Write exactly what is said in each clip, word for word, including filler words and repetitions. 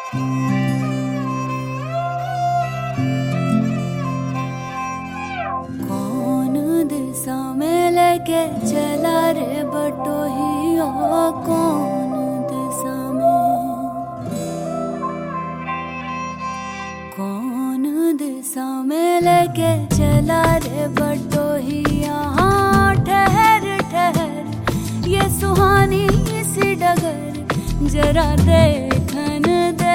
कौन दिशा में लेके चला रे बटोहिया, कौन दिशा में, कौन दिशा में लेके चला रे बटोहिया। हाँ ठहर ठहर ये सुहानी सी डगर, जरा देखन दे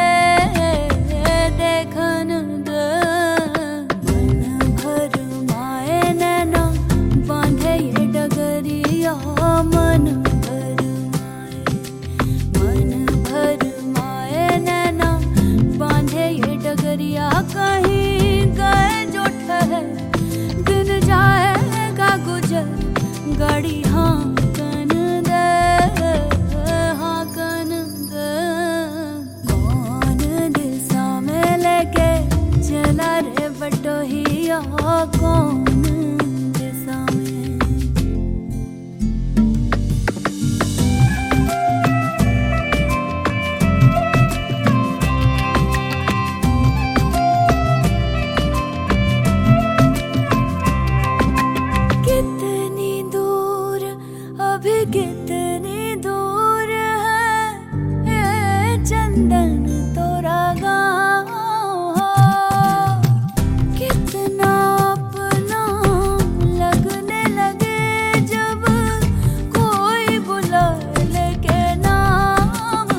देखन दे। मन भर माए नैना बांधे ये डगरिया, मन भर माए, मन भर माए नैना बांधे ये डगरिया। कहीं गए जो ठहर दिन जाएगा गुजर, गाड़ी हाँ कन दे हाँ कन दे। कौन दिशा में लेके चला रे बटोहिया, कौन दिशा में। कितनी दूर अभी कितनी दूर है ये चंदन तोरा गाँव, कितना अपना लगने लगे जब कोई बुला लेके नाम।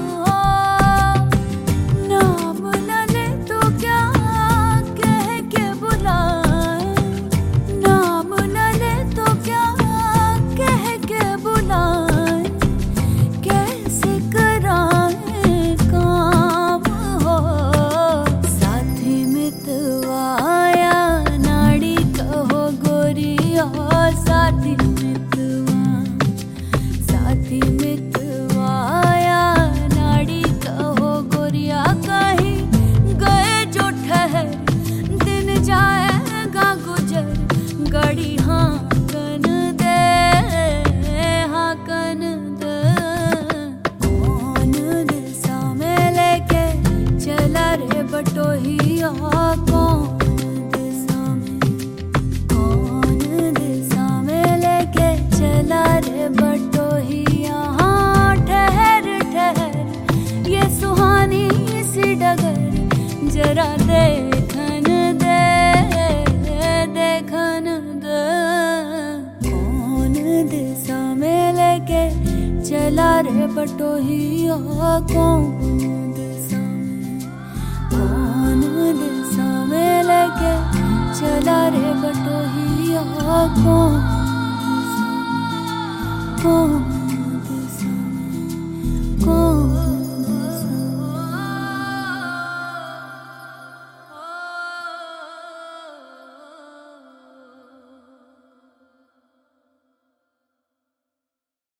नाम न ले तो क्या कह के बुलाए, नाम न ले तो क्या कह के बुलाए। कैसे कराए काम हो, साथी मितवाया नाड़ी कहो गोरिया। साथी मितवा साथी मितवाया नाड़ी कहो गोरिया। कहीं गए जो ठहर दिन जाएगा गुजर, गाड़ी हाँ कन दे हाँ कन दे। कौन दिशा में लेके चला रे बटोहिया, कौन दिशा में, कौन दिशा में लेके चला रे बटोहिया। हाँ ठहर ठहर ये सुहानी सी डगर, जरा देखन दे देखन दे। कौन दिशा में लेके चला रे बटोहिया, कौन दिशा में, कौन दिशा में लेके चला रे बटोहिया। कौन दिशा में, कौन